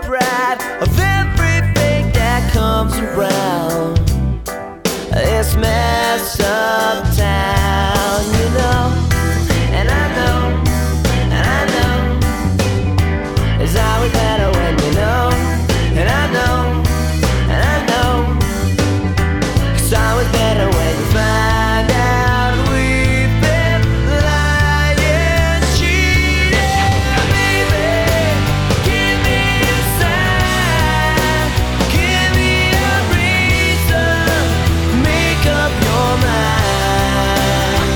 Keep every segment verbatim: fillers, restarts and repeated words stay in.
pride of everything that comes around this messed up town, you know. And I know, and I know it's always better when you know. And I know, and I know it's always better when you find out we've been lying, cheating. Baby, give me a sign, give me a reason, make up your mind.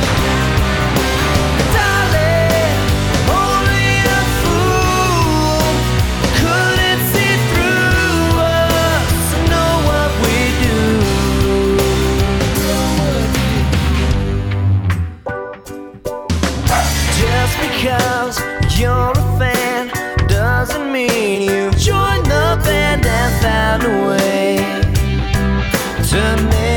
Darling, only a fool couldn't see through us, know what we do. Just because you're a fan doesn't mean you've joined the band and found a way to make